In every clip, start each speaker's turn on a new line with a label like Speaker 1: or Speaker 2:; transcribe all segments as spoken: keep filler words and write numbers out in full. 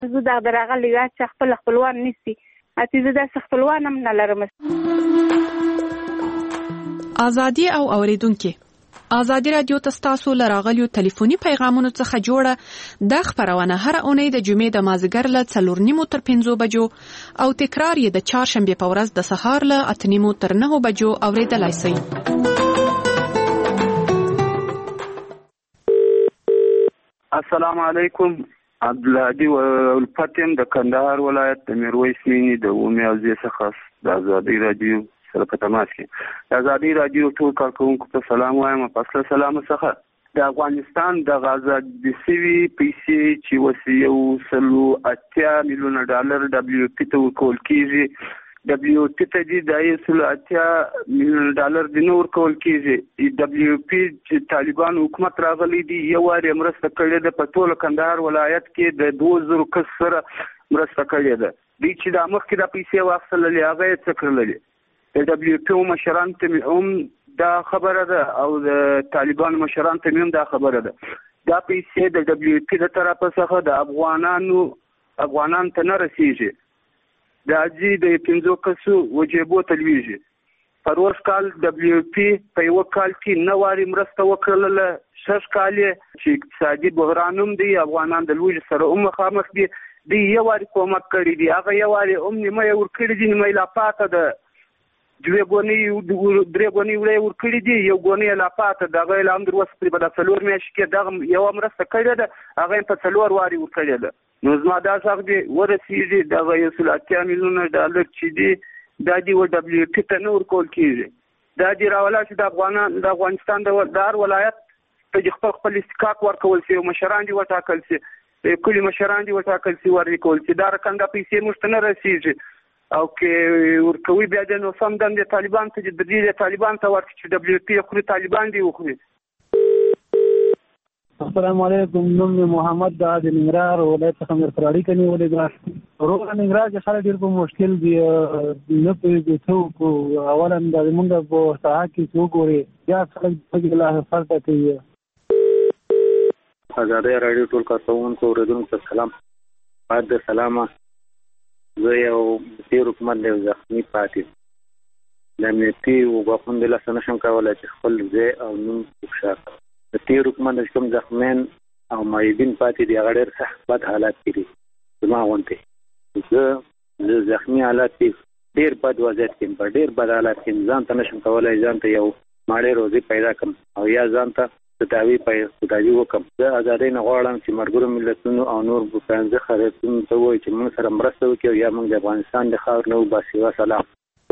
Speaker 1: زه دا درغلي دا چې خپل خپلوان نشي اته زه د خپلوان هم نه لرم.
Speaker 2: ازادي او اوریدونکو ازادي رادیو تاسو لراغلیو ټلیفوني پیغامونو څخه جوړه د خبرونه هر اونۍ د جمعې د مازیګر له څلور نیمو تر پنځو بجو او تکرار یې د چهارشنبه په ورځ د سهار له اته نیمو تر نهو بجو اوریدلای شئ.
Speaker 3: السلام علیکم. عبدالهادي ولفتم د کندهار ولایت د میرویس مینی د اومي او زی څخه د ازادي رادیو سره په تماس کې. د ازادي رادیو ټول کارکونکو ته سلام وایم. په سلام څخه د افغانستان د آزادي سوي پیسې چې وسیو سلو اتیا میلیونه ډالر دبليو پی ته ورکول کیږي. دبليو پی ته دي د سلو اتیا میلیونه ډالر د نور کول کیږي. دبليو پی چې طالبان حکومت راغلي دي یو واری مرسته کړې ده په ټول کندهار ولایت کې د دوه زره کس سره مرسته کړې ده. دوی چې د مخکې د پیسې واخللې هغه یې څه کړلې. د دبليو پی مشران ته هم دا خبره ده او د طالبان مشران ته هم دا خبره ده. دا پیسې د دبليو پی د طرفه څخه د افغانانو افغانان ته نه رسیږي. د اجي د پنځو کسو وجيبو تلويږي. پروس کال دبليو پی په یو کال کې نواري مرسته وکړله. شش کال چې اقتصادي بحرانوم دی افغانان د لوی سره هم مخامخ دي. دی یو واری کومک کړی دی هغه یو واری هم نیمه ور کړی دی نیمه لا پاته ده. دوی غونی درې غونی وړي ور کړی دی یو غونی لا پاته دغه اعلان در وس پر بل څلور میاشتې کې دغه یو مرسته کړی ده هغه په څلور واری ور کړی ده. نو زما دا څنګه دی ورسیږي دغه یو سل اتیا میلیونه ډالر چې دی دا دی و دبليو پی ته نور کول کیږي. دا دی راولا چې د افغانان د افغانستان د دار ولایت په خپل خپل استحقاق ورکول شي او مشران دي وټاکل شي. کلی مشران دي وټاکل شي ورکول شي. دا رقم د پیسې مشتنه رسیږي او کې ورکوي بیا د نو سم د طالبان ته د دې طالبان ته ورکړي چې دبليو پی خو طالبان دی وخوري.
Speaker 4: السلام علیکم. نوم محمد د عادل ننګرهار ولایت څخه مې فراری کني ولې ګرځ روغ ننګرهار کې خلک ډېر په مشکل دي نه پېږي څوک اولا د موږ په ساحه کې څوک وري یا خلک په لا فرض کوي.
Speaker 5: ازادي رادیو ټول کارکونکو اوریدونکو ته سلام. بعد سلام زه یو تیر حکومت له ځخمي پاتې د امنیتي وګړو د لاسه نشم کولای چې خپل ځای او نوم وښکاره. د تیر حکومت د کوم ځخمین او مایدین پاتې دی هغه ډېر سخت بد حالات دي. زما غونډه زه د ځخمي حالات ډېر بد وضعیت کې په ډېر بد حالات کې ځان ته نشم کولای ځان ته یو ماړې روزي پیدا کړم او یا ځان ته تداوی پای تداوی وکم. زه آزادۍ نه غواړم چې مرګرو ملتونو او نور بوتانځه خریدونکو ته وایي چې موږ سره مرسته وکړي یا موږ د افغانستان د خاور نه وباسي. وسلام.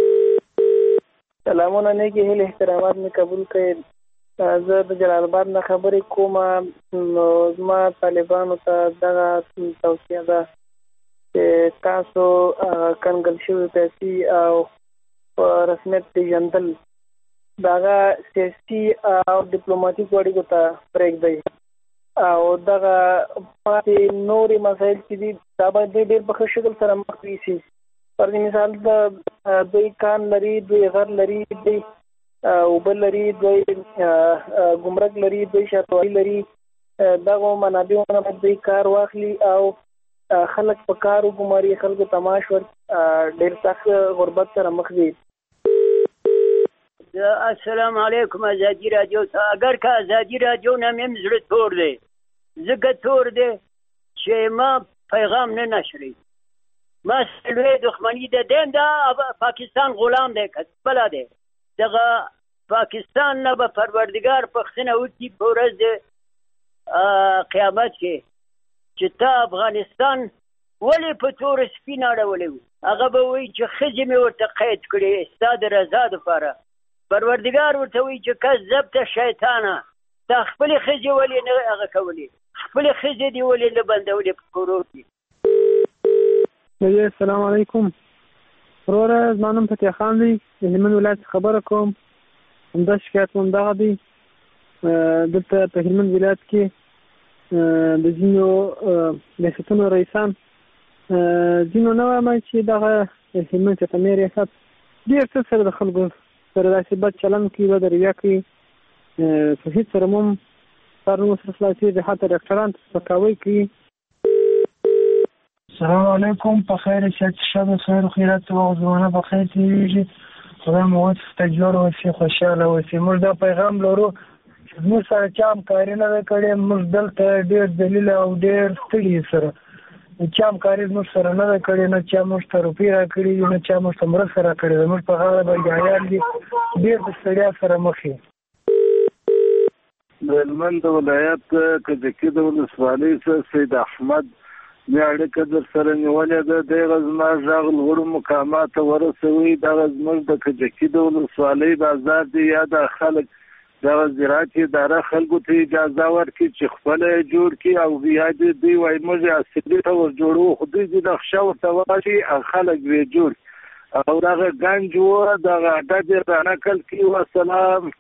Speaker 6: سلامونه نیکی هیله احترامات می قبول کړئ. زه د جلال آباد نه خبرې کوم. نو زما طالبانو ته دغه توصیه ده چې تاسو کنګل شوي پیسې او په رسمیت پیژندل دغه سیاسي او ډیپلوماټیک اړیکو ته پرېږدئ او دغه پاتې نورې مسایل چې دي دا باید ډېر په ښه شکل سره مخ یوسي. پر مثال د دوی کان لري دوی غر لري دوی اوبه لري دوی ګمرک لري دوی شاتوالي لري. دغه منابعونه باید دوی کار واخلي او خلک په کار وګماري خلکو تماش ور ډېر سخت غربت سره مخ دي.
Speaker 7: السلام علیکم. ازادي رادیو ته اگر که ازادي رادیو نه مې زړه تور دی ځکه تور دی چې ما پیغام نه نشري. ما سلوی دښمني ده دیم دا پاکستان غلام دی که بله دی دغه پاکستان نه به پروردګار پښتنه وکړي په ورځ د قیامت کې چې تا افغانستان ولې په تور سپین اړولی وو. هغه به وایي چې ښځې مې ورته قید کړې ستا د رضا دپاره. پروردګار ورته وایي چې کذبت شیطانه دا خپلې ښځې ولې نه هغه کولې خپلې ښځې دې ولې نه بندولې په کورو کې.
Speaker 4: السلام علیکم. وروره زما نوم فتح خان دی د هلمند ولایت خبره کوم. همدا شکایت مو همدغه دی دلته په هلمند ولایت کې د ځینو ریاستونو رئیسان ځینو نه وایم چې دغه هلمند ته ریاست ډېر څه سره د خلکو سره داسې بد چلند کوي بد رویه کوي په هېڅ سره مو هم کار نه ورسره خلاصېږي حتی ډاکټران ته سپکاوی کوي.
Speaker 8: السلام علیکم. په خیر شت شب خیر و خیرات و زمانه په خیر تیریږي. خدای مو ورته جوړ وشي، خوشاله وشي. موږ دا پیغام لرو چې موږ سره چا همکاري نه ده کړې. موږ دلته ډېر دلیل او ډېر ستړي سره چا همکاري زموږ سره نه ده کړې، نه چا موږ ته روپۍ راکړي دي، نه چا موږ ته مرسته راکړې ده. موږ په غاړه بګیایان دي، ډېر د ستړیا سره مخ یو.
Speaker 9: د هلمند ولایت کجکي د ولسوالۍ څخه سید احمد مې اړیکه در سره نیولې ده. دغه زما غږ لوړو مقامات ته ورسوي. دغه زموږ د کجکي د ولسوالۍ بازار دی، یا د خلک دغه زراعت اداره خلکو ته اجازه ورکړي چې خپل جوړ کړي او بیا دې دوی وایي موږ اصلي ته ور جوړو، خو دوی د نقشه ورته واشي او خلک یې جوړ او دغه ګنج و دغه عدد یې رانقل کړي. وسلام.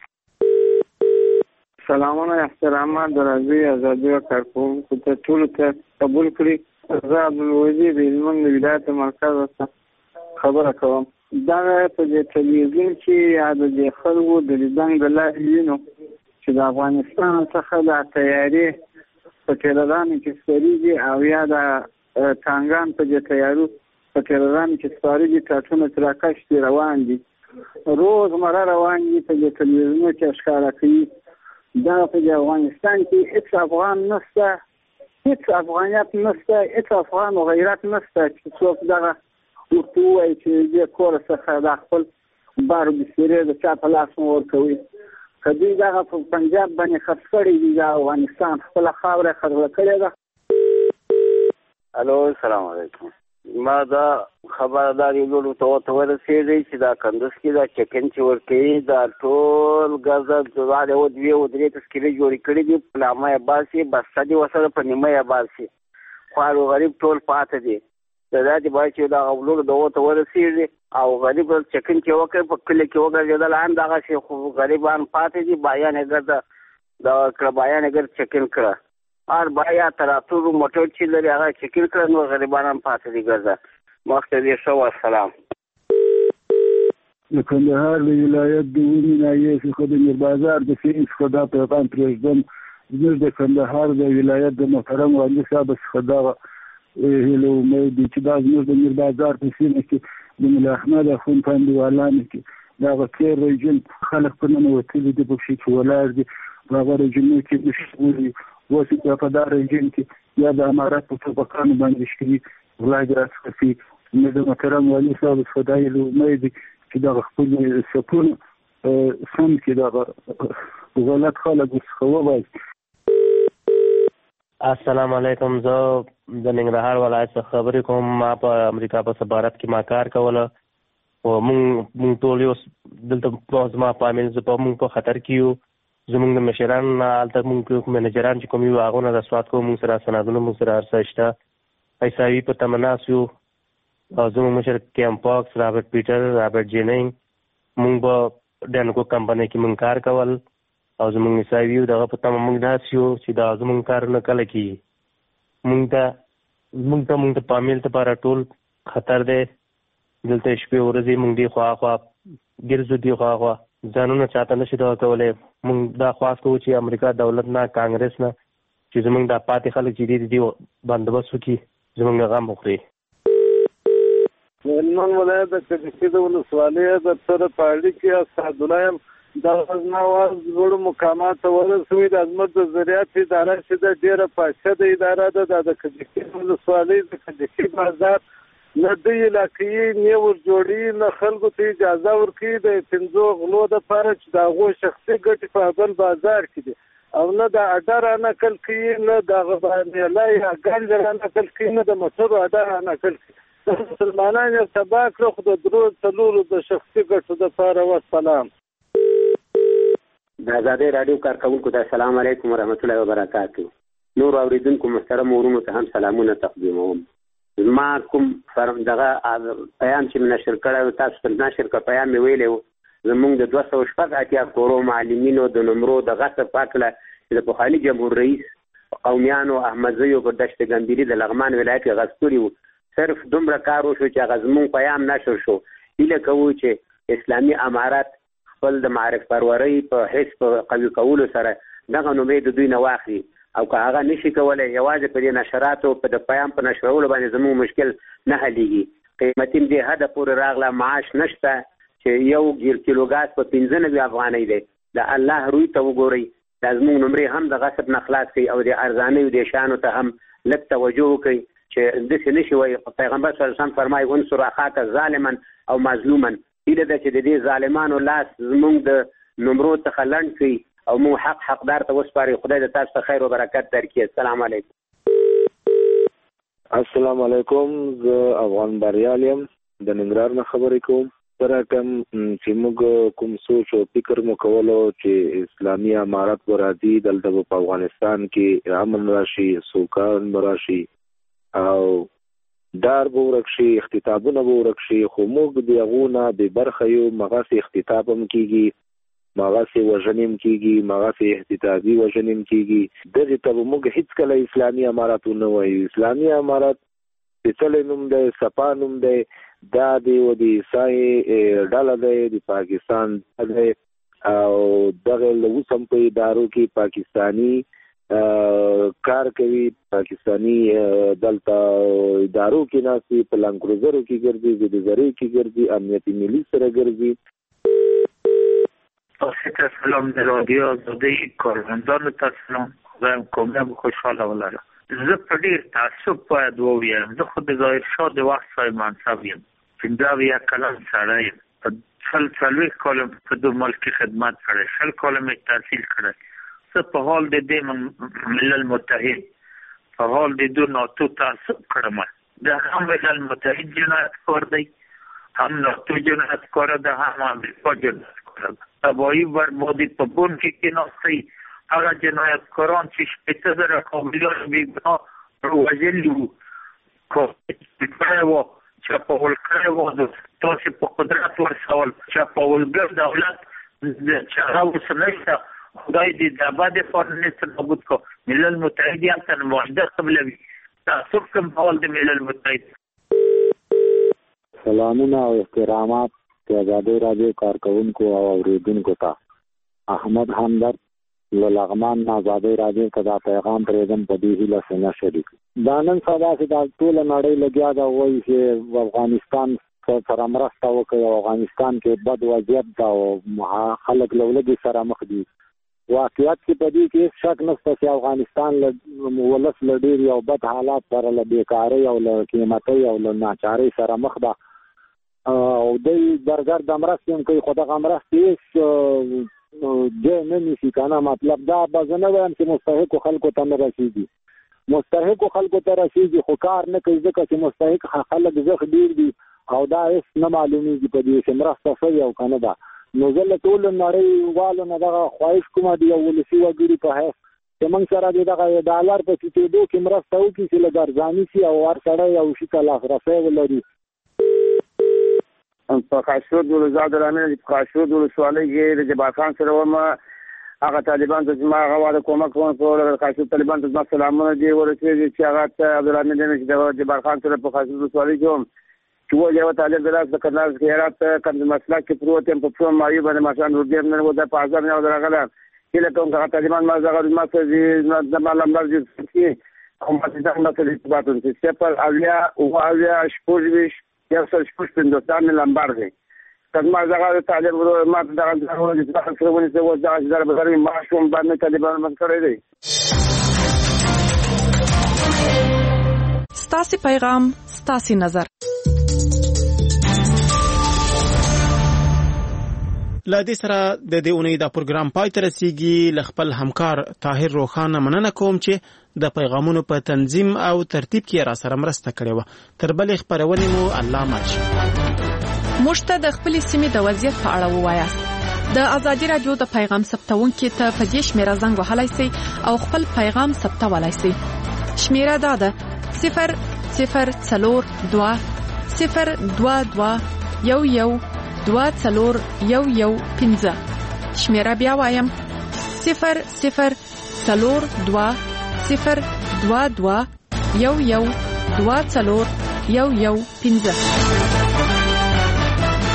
Speaker 10: سلامونه احترامات درازي ازادي او کارکوونکو ته ټولو ته قبول کړي. زه عبدالوزیر د هلمند ولایت مرکز څخه خبره کوم. دغه په دې تلویزیون کې یا د دې خلکو د لیدنګ د لارې وینو چې د افغانستان څخه د تیارې په ټیلرانو کې سپریږي او یا د ټانګان په دې تیارو په ټیلرانو کې سپارېږي، ټاټونه ترې راکش روان دي، روزمره روان دي. په دې تلویزیونو کې ښکاره کوي دا په افغانستان کې هیڅ افغان نشته، هیڅ افغانیت نشته، هیڅ افغان و غیرت نشته چې څوک دغه ورته ووایي چې دې کور څخه د خپل بار بسترې د چا په لاس مو ورکوي. که دوی دغه په پنجاب باندې خرڅ کړي دي، د افغانستان خپله خاوره خرڅه کړې ده.
Speaker 11: الو السلام علیکم. ما دا خبردار یو ته ورته ورسېدی چې دا کندوز کې دا چکن چې ورکوي دا ټول ګزه دوه او دوې او درې تسکیلې جوړې کړي دي، په نامه یې باسي، بسته دي ورسره په نیمه یې باسي، خوار او غریب ټول پاته دي. د داسې باید چې دا غولو د ورته ورسېږي او غریب چکن چې وکړي په کلي کې وګرځېدل هم دغسې، خو غریبان پاتې دي. بایان یې ګرده د کړه بایان یې ګرد چکن کړه، هر بایا تراتور موټر چې لري هغه چکر کړه، نو غریبان هم پاتې دي ګرځه. مخته دې ښه والسلام.
Speaker 9: د کندهار د ولایت د اومې ناحیې څخه د میربازار د سیند څخه دا پیغام پرېږدم. زموږ د کندهار د ولایت د محترم والي صاحب څخه دغه هیله امید دي چې دا زموږ د میربازار په سیمه کې د ملا احمد اخوند په انډیوالانو کې دغه تېر رژیم خلک په ننوتلي دي، پکښې چې ولاړ دي په هغه رژیمونو کې مشغول. اوس په دا رژیم کې یا د امارت په ټوپکانو باندې شکري غلا دې راڅخه شي. نو د محترم والي صاحب څخه دا هیله امید دي چې دغه خپل سپون سم کې دغه غلط خلک ورڅخه وباسي.
Speaker 12: السلام علیکم. زه د ننګرهار ولایت څخه خبرې کوم. ما په امریکا په سفارت کې ما کار کوله او موږ موږ ټول یو دلته زما فامیل زه په موږ په خطر کې یو. زموږ د مشران هلته موږ منیجران چې کوم یو هغونه د سواد کوو، موږ سره سندونه موږ سره هر څه شته. پیساوي په تمه ناست یو او زموږ مشر کیم پاکس، رابرټ پیټر، رابرټ جیننګ، موږ په ډینکو کمپنۍ کې موږ کار کول او زموږ نساوي یو دغه په تمه موږ داسې یو چې دا زموږ کارونه کله کېږي. موږ ته موږ ته موږ ته فامیل لپاره ټول خطر دی. دلته شپې ورځې موږ دې خوا خوا ګرځو، دې خوا خوا ځانونه چاته نشي دغه کولی. موږ دا خواست کوو چې امریکا دولت نه، کانګرس نه، چې زموږ دا پاتې خلک چې دي دې بندوبست وکړي، زموږ غم وخوري.
Speaker 9: د هلمند ولایت د کجکي د ولسوالۍ د سره په اړیکې اسعدالله یم. دغه زما اواز لوړو مقامات ته ورسوي. د زموږ د زراعت اداره چې ده ډېره فاسده اداره ده. دا د کجکي ولسوالۍ د کجکي بازار نه دوی علاقې نه ور جوړي، نه خلکو ته اجازه ورکوي د پنځو غلو دپاره چې د هغو شخصي ګټې په بل بازار کې دي، او نه د اډه رانقل کوي، نه د هغه میله یا ګنج رانقل کوي، نه د موټرو اډه رانقل کوي. مسلمانان یې تباه کړه، خو د درو څلورو د شخصي ګټو دپاره. وسلام.
Speaker 13: د ازادۍ راډیو کارکوونکو ته السلام علیکم ورحمت الله وبرکاتو. نور اوریدونکو محترم ورونو ته هم سلامونه تقدیموم. زما کوم دغه پیام چې مې نشر کړی، تاسو ته نشر کړ پیام مې ویلی و، زمونږ د دوه سوه شپږ اتیا کورو معلمینو د نمرو د غصب په هکله چې د پخواني جمهور رئیس قومیانو احمدزیو په دشت ګمبیري د لغمان ولایت کې غصب کړي وو. صرف دومره کار وشو چې هغه زمونږ پیام نشر شو. هیله کوو چې اسلامي امارت خپل د معرف پرورۍ په حس په قوي کولو سره دغه نومې د دوی نه واخلي او که هغه نشي کولای یوازې په دې نشراتو په د پیام په نشرولو باندې زموږ مشکل نه حلیږي. قیمتي دې حد پورې راغله، معاش نشته چې یو ګیر کیلو غاز په پنځه نوي افغانۍ دی. د الله روی ته وګورئ، دا زموږ نمرې هم د غصب نه خلاص کړي او د ارزانیو د شانو ته هم لږ توجه وکړي چې داسې نه شي وایي. پیغمبر صلی الله علیه وسلم فرمایي انصر اخاک ظالما او مظلوما. هیله ده چې د دې ظالمانو لاس زموږ د نمرو څخه لنډ کړي او موږ حق حقدار ته وسپاري. خدای د تاسو ته خیر او برکت درکړي. السلام علیکم.
Speaker 14: السلام علیکم. زه افغان بریال یم، د ننګرهار نه خبرې کوم. سره کوم چې موږ کوم سوچ او فکر مو کولو چې اسلامي امارت به راځي، دلته په افغانستان کې امن راشي، سوکان به راشي او دار به ورک شي، اختطافونه به ورک شي. خو موږ د هغو نه بې برخه یو. مغسې اختطاف هم کېږي، مغسې وژنې هم کېږي، مغسې احتجاجي وژنې هم کېږي. دغې ته به موږ هېڅکله اسلامي امارت ونه وایو. اسلامي امارت سپېڅلی نوم دی، صفا نوم دی. دا د یو د عیسای ډله دی، د پاکستان دی او دغه اوس هم په ادارو کې پاکستاني کار کوي. پاکستاني دلته ادارو کې ناستي، په لانکروزرو کې ګرځي، زیدزرۍ کې ګرځي، امنیتي ملي سره ګرځي.
Speaker 15: تاسو ته سلام د رادیو آزادۍ کارمندانو ته سلام. خدایم کومه خوشحاله ولره. زه په ډېر تعصب باید ووایم، زه خو د ظاهرشاه د وخت صاحب منصب یم، پنځه اویا کلن سړی یم، په شل څلوېښت کاله په دو ملک کې خدمت کړی، شل کاله مې تحصیل کړی. زه په حال د دې ملل متحد په حال د دو ناتو تعصب کړم. د هم ملل متحد جنایتکار دی، هم ناتو جنایتکار ده، هم امریکا جنایتکار ده. تباهي بربادي په بون کې کېناستی. هغه جنایتکاران چې شپېته زره کابلیان بېګناه وژلي وو، کړی وو، چپاول کړی وو، تاسې په قدرت ورسول. چپاولګر دولت چې هغه اوس نشته، خدای دې د ابد لپاره نسل نابود کړو. ملل متحد یې هلته معاهده قبلوي. تعصب کوم ډول د ملل متحد.
Speaker 16: سلامونه او احترامات د ازادۍ راډیو کارکوونکو او اورېدونکو ته. احمد همدرد له لغمان نه ازادۍ راډیو ته دا پیغام پرېږدم په دې هیله چې نه شریک. دا نن سبا چې دا ټوله نړۍ لګیا ده وایي چې افغانستان سره مرسته وکړي او افغانستان کې بد وضعیت ده او خلک له ولږې سره مخ دي. واقعیت کې په دې کې هېڅ شک نشته چې افغانستان له ولس له ډېر یو بد حالات سره له بېکارۍ او له قیمتۍ او له ناچارۍ سره مخ ده او دوی برګرده مرستې هم کوي، خو دغه مرستې هېڅ جای نه نیسي که نه. مطلب دا به زه نه وایم چې مستحقو خلکو ته نه رسېږي، مستحقو خلکو ته رسېږي خو کار نه کوي، ځکه چې مستحق خلک زخ ډېر دي او دا هېڅ نه معلومېږي په دې چې مرسته شوې او که نه ده. نو زه له ټولو نړیوالو نه دغه خواهش کومه د یو ولسي وګړي په حیث چې موږ سره د دغه ډالر په ټیټېدو کې مرسته وکړي چې لږ ارزاني شي او هر سړی یو شي ته لاسرسی ولري.
Speaker 17: په خاشرود ولزاد رامین په خاشرود ولسوالۍ کې د جبار خان سره وم. هغه طالبان ته زما هغه واده کومک کوم په خاشرود طالبان ته زما سلامونه دي ورسېږي چې هغه ته عبدالرحمن دینه چې د جبار خان سره په خاشرود ولسوالۍ کې وم چې و یو طالب د لاس د کندهار څخه هرات کندز مسلک کې پروت یم. په پښو مایو باندې ماشان ورډیر نه و د په ازار نه درغله کله کوم هغه طالبان ما زغر ما څه د معلوم درځي چې کوم څه د مسلې ارتباط ورته سپر اویا او اویا شپږ یو څل شپږ پندوستان لمبار دی. کله زغر طالب ما دغه ضرورت دي چې څه ونی څه وځه چې در بغیر ما شوم باندې طالبان من کړی دی.
Speaker 2: ستاسي پیغام ستاسي نظر.
Speaker 18: لا دې سره د دې اونۍ دا پروګرام پای ته رسیږي. ل خپل همکار طاهر روخانه مننه کوم چې د پیغامونو په تنظیم او ترتیب کې را سره مرسته کړې و. تر بلې خبرونې مو الله ماشي.
Speaker 2: موږ ته د خپل سیمې د وضعیت په اړه ووایاست. د ازادي راډیو د پیغام ثبتونکو ته په دې شمیره زنګ وهلای شئ او خپل پیغام ثبتولای شئ. شمیره دا ده صفر صفر څلور دوه صفر دوه دوه یو یو دوه څلور یو یو پنځه. شمیره بیا وایم صفر صفر څلور دوه صفر دوه دوه یو یو دوه څلور یو یو پنځه.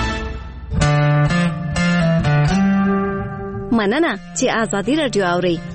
Speaker 19: مننه چې ازادي راډیو اورئ.